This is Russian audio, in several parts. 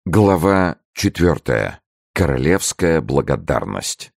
Глава 4. Королевская благодарность.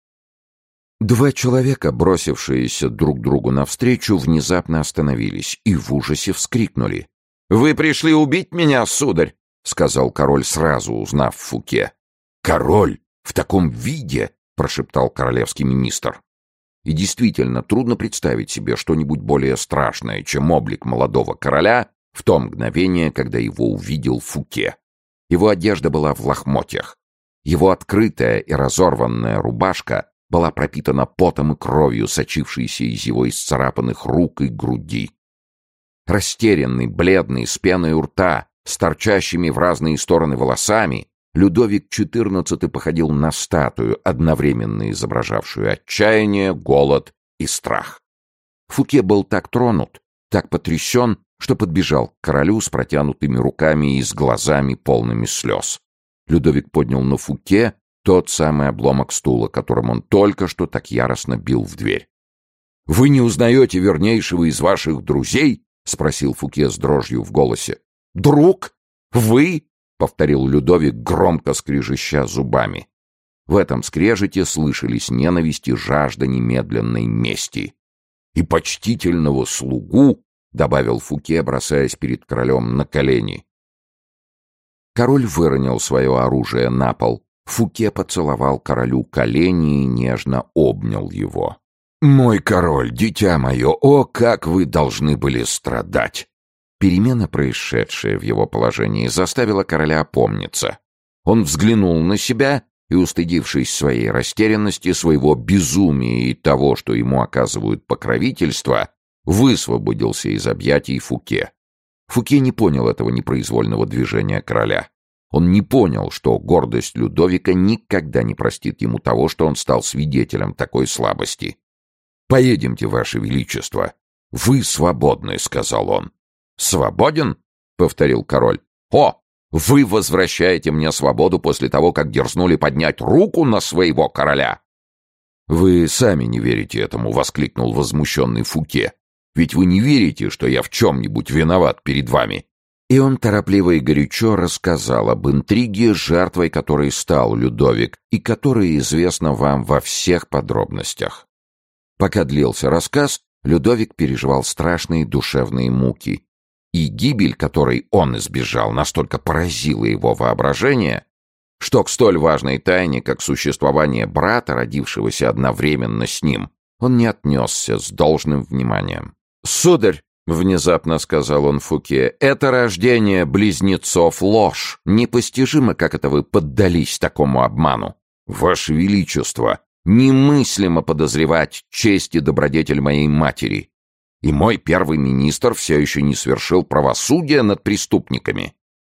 Два человека, бросившиеся друг другу навстречу, внезапно остановились и в ужасе вскрикнули. «Вы пришли убить меня, сударь!» — сказал король, сразу узнав Фуке. «Король? В таком виде?» — прошептал королевский министр. И действительно, трудно представить себе что-нибудь более страшное, чем облик молодого короля в то мгновение, когда его увидел Фуке. Его одежда была в лохмотьях. Его открытая и разорванная рубашка была пропитана потом и кровью, сочившейся из его исцарапанных рук и груди. Растерянный, бледный, с пеной у рта, с торчащими в разные стороны волосами, Людовик XIV походил на статую, одновременно изображавшую отчаяние, голод и страх. Фуке был так тронут, так потрясен, что подбежал к королю с протянутыми руками и с глазами, полными слез. Людовик поднял на Фуке тот самый обломок стула, которым он только что так яростно бил в дверь. «Вы не узнаете вернейшего из ваших друзей?» — спросил Фуке с дрожью в голосе. «Друг? Вы?» — повторил Людовик, громко скрежеща зубами. В этом скрежете слышались ненависть и жажда немедленной мести. «И почтительного слугу», — добавил Фуке, бросаясь перед королем на колени. Король выронил свое оружие на пол. Фуке поцеловал королю колени и нежно обнял его. «Мой король, дитя мое, о, как вы должны были страдать!» Перемена, происшедшая в его положении, заставила короля опомниться. Он взглянул на себя и, устыдившись своей растерянности, своего безумия и того, что ему оказывают покровительство, высвободился из объятий Фуке. Фуке не понял этого непроизвольного движения короля. Он не понял, что гордость Людовика никогда не простит ему того, что он стал свидетелем такой слабости. «Поедемте, ваше величество. Вы свободны», — сказал он. «Свободен?» — повторил король. «О, вы возвращаете мне свободу после того, как дерзнули поднять руку на своего короля!» «Вы сами не верите этому», — воскликнул возмущенный Фуке. «Ведь вы не верите, что я в чем-нибудь виноват перед вами». И он торопливо и горячо рассказал об интриге, жертвой которой стал Людовик, и которая известна вам во всех подробностях. Пока длился рассказ, Людовик переживал страшные душевные муки, и гибель, которой он избежал, настолько поразила его воображение, что к столь важной тайне, как существование брата, родившегося одновременно с ним, он не отнесся с должным вниманием. «Сударь», — внезапно сказал он Фуке, — «это рождение близнецов ложь. Непостижимо, как это вы поддались такому обману. Ваше Величество, немыслимо подозревать честь и добродетель моей матери. И мой первый министр все еще не свершил правосудие над преступниками».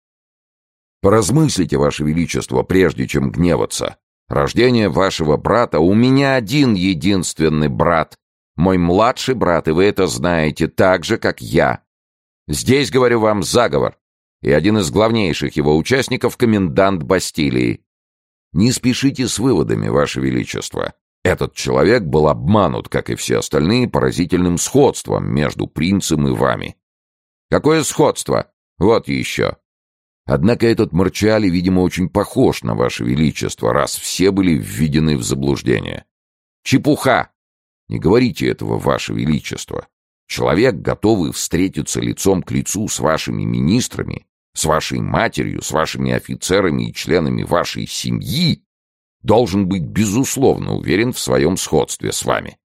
«Поразмыслите, Ваше Величество, прежде чем гневаться. Рождение вашего брата, у меня один единственный брат, мой младший брат, и вы это знаете так же, как я. Здесь, говорю вам, заговор, и один из главнейших его участников — комендант Бастилии. Не спешите с выводами, Ваше Величество. Этот человек был обманут, как и все остальные, поразительным сходством между принцем и вами». «Какое сходство? Вот еще». «Однако этот Марчиали, видимо, очень похож на Ваше Величество, раз все были введены в заблуждение». «Чепуха! Не говорите этого, Ваше Величество. Человек, готовый встретиться лицом к лицу с вашими министрами, с вашей матерью, с вашими офицерами и членами вашей семьи, должен быть безусловно уверен в своем сходстве с вами».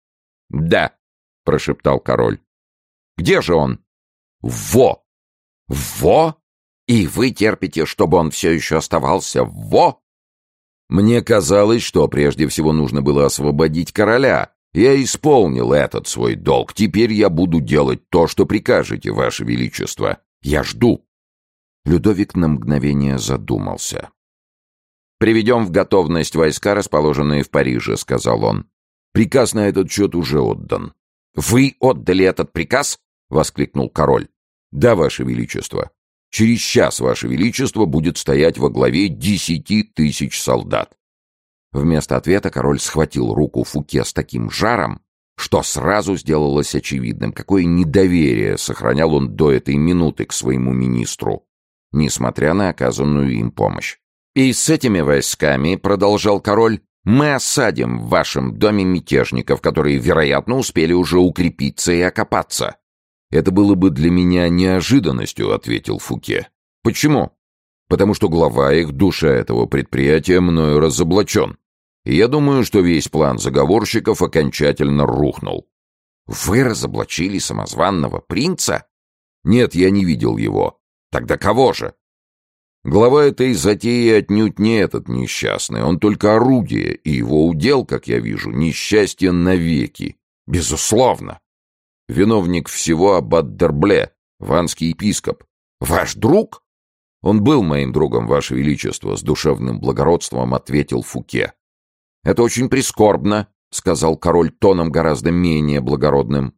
«Да», — прошептал король. «Где же он?» «Во!» «Во? И вы терпите, чтобы он все еще оставался во?» «Мне казалось, что прежде всего нужно было освободить короля. Я исполнил этот свой долг. Теперь я буду делать то, что прикажете, Ваше Величество. Я жду». Людовик на мгновение задумался. «Приведем в готовность войска, расположенные в Париже», — сказал он. «Приказ на этот счет уже отдан». «Вы отдали этот приказ?» — воскликнул король. «Да, Ваше Величество. Через час Ваше Величество будет стоять во главе 10 000 солдат». Вместо ответа король схватил руку Фуке с таким жаром, что сразу сделалось очевидным, какое недоверие сохранял он до этой минуты к своему министру. несмотря на оказанную им помощь. «И с этими войсками, — продолжал король, — мы осадим в вашем доме мятежников, которые, вероятно, успели уже укрепиться и окопаться». «Это было бы для меня неожиданностью», — ответил Фуке. «Почему?» «Потому что глава их, душа этого предприятия, мною разоблачен. И я думаю, что весь план заговорщиков окончательно рухнул». «Вы разоблачили самозванного принца?» «Нет, я не видел его». «Тогда кого же?» «Глава этой затеи отнюдь не этот несчастный. Он только орудие, и его удел, как я вижу, несчастье навеки». «Безусловно». «Виновник всего аббат Д'Ербле, ванский епископ». «Ваш друг?» «Он был моим другом, Ваше Величество», — с душевным благородством ответил Фуке. «Это очень прискорбно», — сказал король тоном гораздо менее благородным.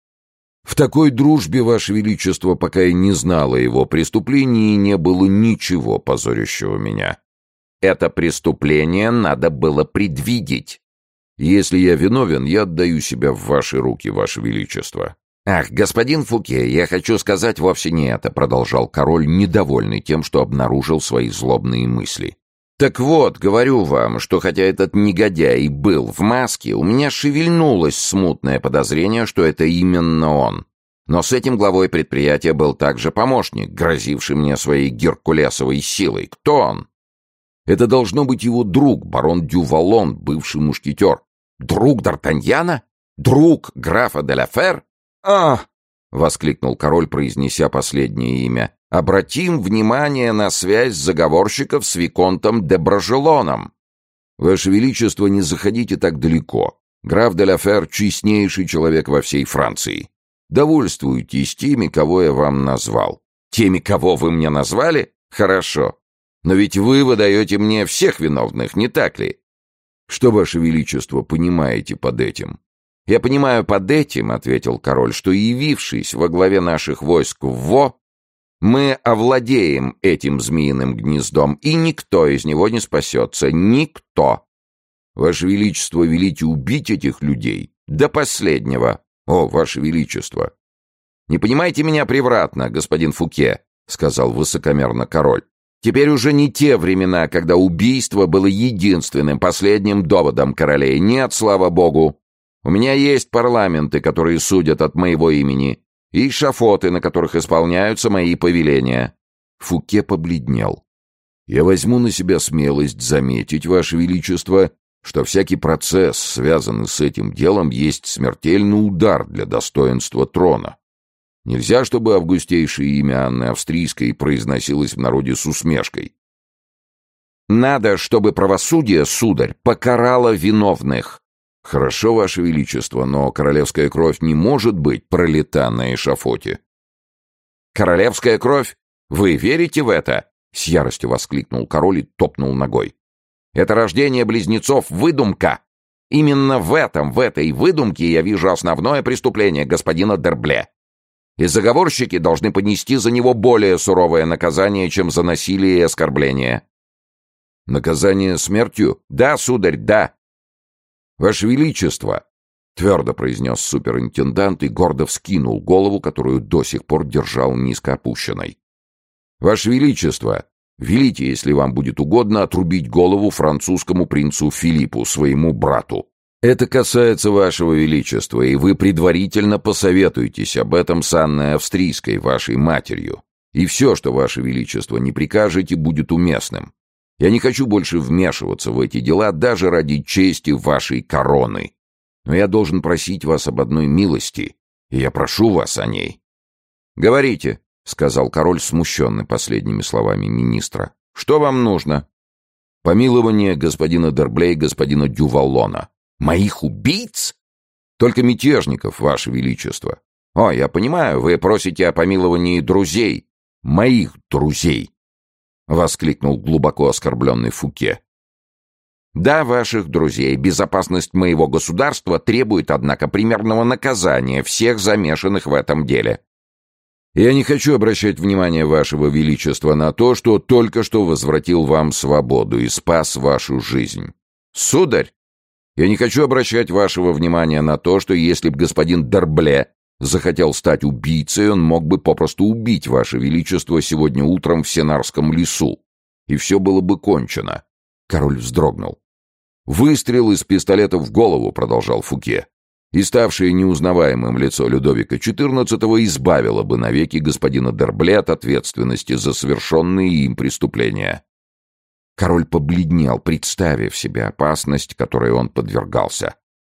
«В такой дружбе, Ваше Величество, пока я не знал о его преступлении, не было ничего позорящего меня». «Это преступление надо было предвидеть». «Если я виновен, я отдаю себя в ваши руки, Ваше Величество». «Ах, господин Фуке, я хочу сказать вовсе не это», — продолжал король, недовольный тем, что обнаружил свои злобные мысли. «Так вот, говорю вам, что хотя этот негодяй был в маске, у меня шевельнулось смутное подозрение, что это именно он. Но с этим главой предприятия был также помощник, грозивший мне своей геркулесовой силой. Кто он?» «Это должно быть его друг, барон Дювалон, бывший мушкетер». «Друг Д'Артаньяна? Друг графа де ла Фер?» «А!» — воскликнул король, произнеся последнее имя. «Обратим внимание на связь заговорщиков с виконтом де Бражелоном». «Ваше Величество, не заходите так далеко. Граф де ла Фер — честнейший человек во всей Франции. Довольствуйтесь теми, кого я вам назвал». «Теми, кого вы мне назвали? Хорошо. Но ведь вы выдаете мне всех виновных, не так ли?» «Что, Ваше Величество, понимаете под этим?» «Я понимаю под этим, — ответил король, — что, явившись во главе наших войск в Во, мы овладеем этим змеиным гнездом, и никто из него не спасется. Никто!» «Ваше Величество, велите убить этих людей?» «До последнего!» «О, Ваше Величество!» «Не понимайте меня превратно, господин Фуке», — сказал высокомерно король. «Теперь уже не те времена, когда убийство было единственным, последним доводом королей. Нет, слава богу. У меня есть парламенты, которые судят от моего имени, и эшафоты, на которых исполняются мои повеления». Фуке побледнел. «Я возьму на себя смелость заметить, Ваше Величество, что всякий процесс, связанный с этим делом, есть смертельный удар для достоинства трона. Нельзя, чтобы августейшее имя Анны Австрийской произносилось в народе с усмешкой. Надо, чтобы правосудие, сударь, покарало виновных». «Хорошо, Ваше Величество, но королевская кровь не может быть пролита на эшафоте». «Королевская кровь? Вы верите в это?» — с яростью воскликнул король и топнул ногой. «Это рождение близнецов — выдумка. Именно в этой выдумке я вижу основное преступление господина Д'Ербле. И заговорщики должны понести за него более суровое наказание, чем за насилие и оскорбление». «Наказание смертью?» «Да, сударь, да». «Ваше Величество!» — твердо произнес суперинтендант и гордо вскинул голову, которую до сих пор держал низко опущенной. «Ваше Величество! Велите, если вам будет угодно, отрубить голову французскому принцу Филиппу, своему брату. Это касается Вашего Величества, и вы предварительно посоветуетесь об этом с Анной Австрийской, вашей матерью. И все, что Ваше Величество не прикажете, будет уместным. Я не хочу больше вмешиваться в эти дела даже ради чести вашей короны. Но я должен просить вас об одной милости, и я прошу вас о ней». «Говорите», — сказал король, смущенный последними словами министра. «Что вам нужно?» «Помилование господина Д'Ербле и господина Дюваллона». «Моих убийц?» «Только мятежников, Ваше Величество». «О, я понимаю, вы просите о помиловании друзей». «Моих друзей», — воскликнул глубоко оскорбленный Фуке. «Да, ваших друзей. Безопасность моего государства требует, однако, примерного наказания всех замешанных в этом деле». «Я не хочу обращать внимание Вашего Величества на то, что только что возвратил вам свободу и спас вашу жизнь. Сударь, я не хочу обращать вашего внимания на то, что если б господин Д'Ербле захотел стать убийцей, он мог бы попросту убить Ваше Величество сегодня утром в Сенарском лесу, и все было бы кончено». Король вздрогнул. «Выстрел из пистолета в голову», — продолжал Фуке, «и ставшее неузнаваемым лицо Людовика XIV избавило бы навеки господина Д'Herblay от ответственности за совершенные им преступления». Король побледнел, представив себе опасность, которой он подвергался.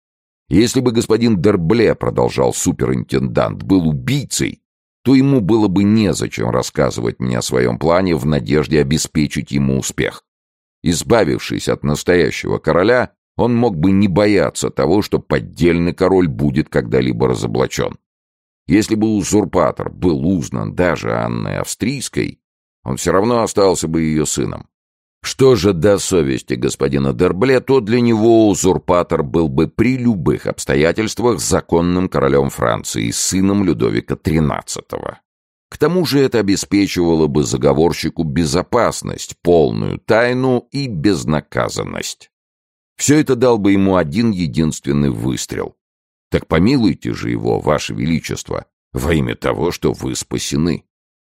«Если бы господин Д'Herblay, — продолжал суперинтендант, — был убийцей, то ему было бы незачем рассказывать мне о своем плане в надежде обеспечить ему успех. Избавившись от настоящего короля, он мог бы не бояться того, что поддельный король будет когда-либо разоблачен. Если бы узурпатор был узнан даже Анной Австрийской, он все равно остался бы ее сыном. Что же до совести господина Д'Herblay, то для него узурпатор был бы при любых обстоятельствах законным королем Франции, сыном Людовика XIII. К тому же это обеспечивало бы заговорщику безопасность, полную тайну и безнаказанность. Все это дал бы ему один единственный выстрел. Так помилуйте же его, Ваше Величество, во имя того, что вы спасены».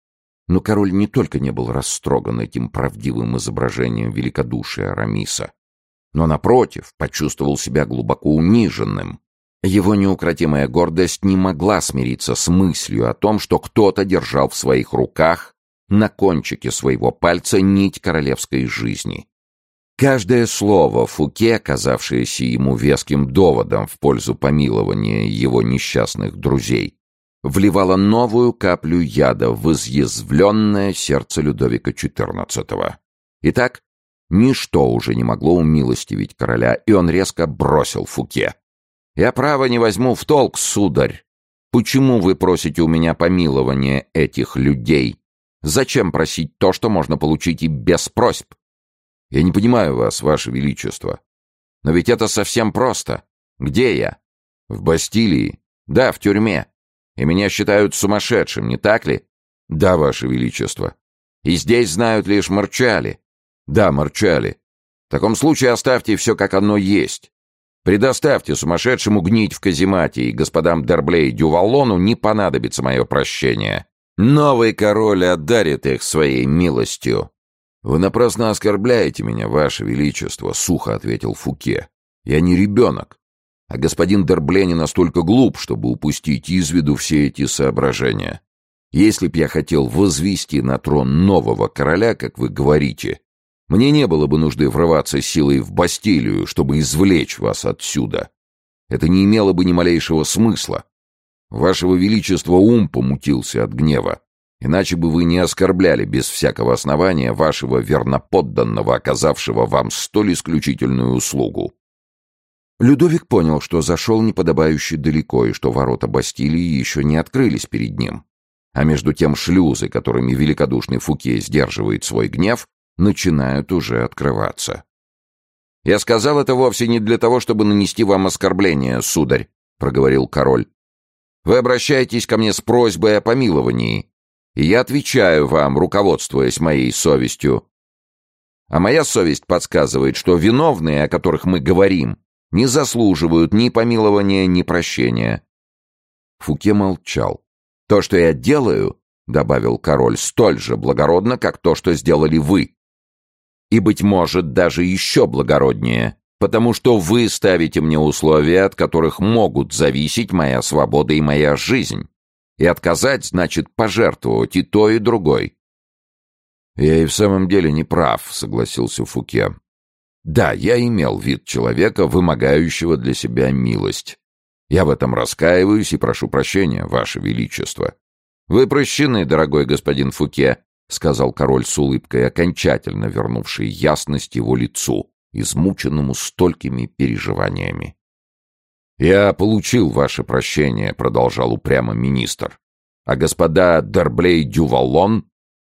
Но король не только не был растроган этим правдивым изображением великодушия Арамиса, но, напротив, почувствовал себя глубоко униженным. Его неукротимая гордость не могла смириться с мыслью о том, что кто-то держал в своих руках на кончике своего пальца нить королевской жизни. Каждое слово Фуке, казавшееся ему веским доводом в пользу помилования его несчастных друзей, вливало новую каплю яда в изъязвленное сердце Людовика XIV. Итак, ничто уже не могло умилостивить короля, и он резко бросил Фуке: «Я право не возьму в толк, сударь. Почему вы просите у меня помилования этих людей? Зачем просить то, что можно получить и без просьб? Я не понимаю вас, Ваше Величество. Но ведь это совсем просто. Где я? В Бастилии? Да, в тюрьме. И меня считают сумасшедшим, не так ли? Да, Ваше Величество. И здесь знают лишь Марчали. Да, Марчали. В таком случае оставьте все, как оно есть. Предоставьте сумасшедшему гнить в каземате, и господам Д'Herblay и Дюваллону не понадобится мое прощение. Новый король одарит их своей милостью». «Вы напрасно оскорбляете меня, Ваше Величество», — сухо ответил Фуке. «Я не ребенок, а господин Д'Herblay не настолько глуп, чтобы упустить из виду все эти соображения. Если б я хотел возвести на трон нового короля, как вы говорите, мне не было бы нужды врываться силой в Бастилию, чтобы извлечь вас отсюда. Это не имело бы ни малейшего смысла. Вашего Величества ум помутился от гнева, иначе бы вы не оскорбляли без всякого основания вашего верноподданного, оказавшего вам столь исключительную услугу». Людовик понял, что зашел неподобающе далеко и что ворота Бастилии еще не открылись перед ним. А между тем шлюзы, которыми великодушный Фуке сдерживает свой гнев, начинают уже открываться. «Я сказал это вовсе не для того, чтобы нанести вам оскорбление, сударь», — проговорил король. «Вы обращаетесь ко мне с просьбой о помиловании, и я отвечаю вам, руководствуясь моей совестью. А моя совесть подсказывает, что виновные, о которых мы говорим, не заслуживают ни помилования, ни прощения». Фуке молчал. «То, что я делаю, — добавил король, — столь же благородно, как то, что сделали вы. И, быть может, даже еще благороднее, потому что вы ставите мне условия, от которых могут зависеть моя свобода и моя жизнь. И отказать значит пожертвовать и то, и другой». «Я и в самом деле не прав», — согласился Фуке. «Да, я имел вид человека, вымогающего для себя милость. Я в этом раскаиваюсь и прошу прощения, Ваше Величество». «Вы прощены, дорогой господин Фуке», — сказал король с улыбкой, окончательно вернувший ясность его лицу, измученному столькими переживаниями. «Я получил ваше прощение», — продолжал упрямо министр. «А господа Д'Herblay и Дюваллон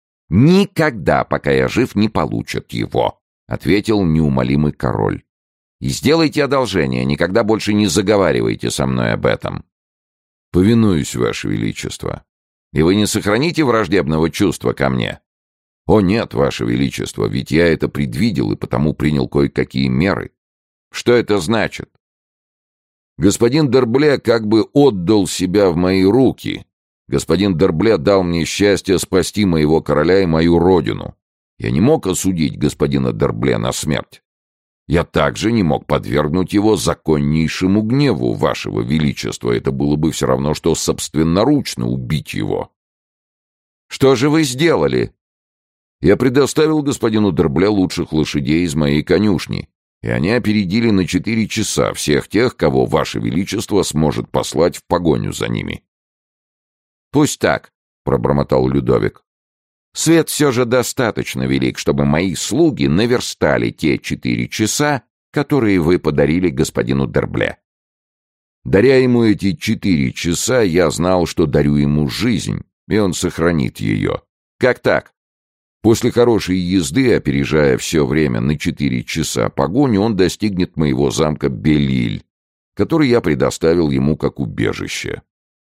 никогда, пока я жив, не получат его», — ответил неумолимый король. «И сделайте одолжение, никогда больше не заговаривайте со мной об этом». «Повинуюсь, Ваше Величество». «И вы не сохраните враждебного чувства ко мне?» «О нет, Ваше Величество, ведь я это предвидел и потому принял кое-какие меры». «Что это значит?» Господин Д'Арбле как бы отдал себя в мои руки. Господин Д'Арбле дал мне счастье спасти моего короля и мою родину. Я не мог осудить господина Д'Арбле на смерть. Я также не мог подвергнуть его законнейшему гневу, вашего величества. Это было бы все равно, что собственноручно убить его. Что же вы сделали? Я предоставил господину Д'Арбле лучших лошадей из моей конюшни, и они опередили на 4 часа всех тех, кого ваше величество сможет послать в погоню за ними. «Пусть так», — пробормотал Людовик. «Свет все же достаточно велик, чтобы мои слуги наверстали те 4 часа, которые вы подарили господину Д'Арбле. Даря ему эти 4 часа, я знал, что дарю ему жизнь, и он сохранит ее. Как так? После хорошей езды, опережая все время на 4 часа погоню, он достигнет моего замка Бель-Иль, который я предоставил ему как убежище.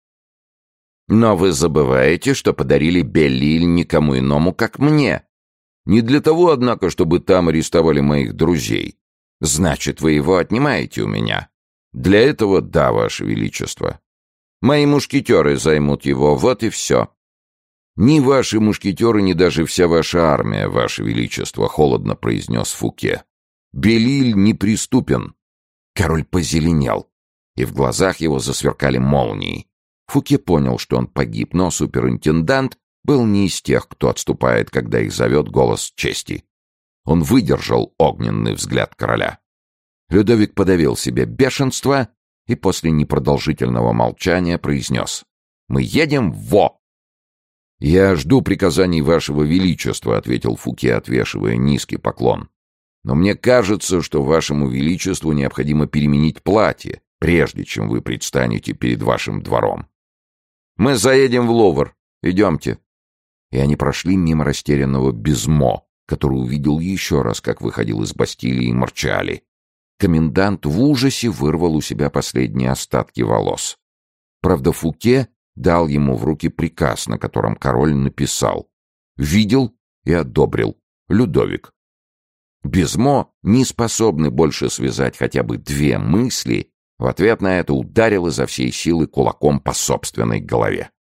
Но вы забываете, что подарили Бель-Иль никому иному, как мне. Не для того, однако, чтобы там арестовали моих друзей. Значит, вы его отнимаете у меня. Для этого да, ваше величество. Мои мушкетеры займут его, вот и все. Ни ваши мушкетеры, ни даже вся ваша армия, ваше величество, холодно произнес Фуке. Бель-Иль неприступен. Король позеленел, и в глазах его засверкали молнии. Фуке понял, что он погиб, но суперинтендант был не из тех, кто отступает, когда их зовет голос чести. Он выдержал огненный взгляд короля. Людовик подавил себе бешенство и после непродолжительного молчания произнес: «Мы едем в Во!» «Я жду приказаний вашего величества», — ответил Фуке, отвешивая низкий поклон. «Но мне кажется, что вашему величеству необходимо переменить платье, прежде чем вы предстанете перед вашим двором. Мы заедем в Лувр. Идемте». И они прошли мимо растерянного Безмо, который увидел еще раз, как выходил из Бастилии Марчали. Комендант в ужасе вырвал у себя последние остатки волос. Правда, Фуке дал ему в руки приказ, на котором король написал: «Видел и одобрил. Людовик». Безмо, не способный больше связать хотя бы 2 мысли, в ответ на это ударил изо всей силы кулаком по собственной голове.